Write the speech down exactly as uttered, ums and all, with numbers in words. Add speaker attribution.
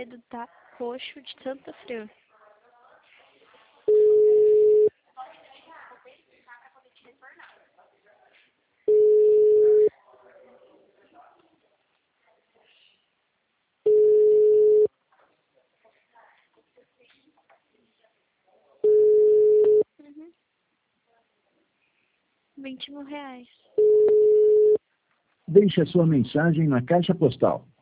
Speaker 1: Alfredo da Roxo de Santa Fran. Uhum. vinte mil reais.
Speaker 2: Deixe a sua mensagem na caixa postal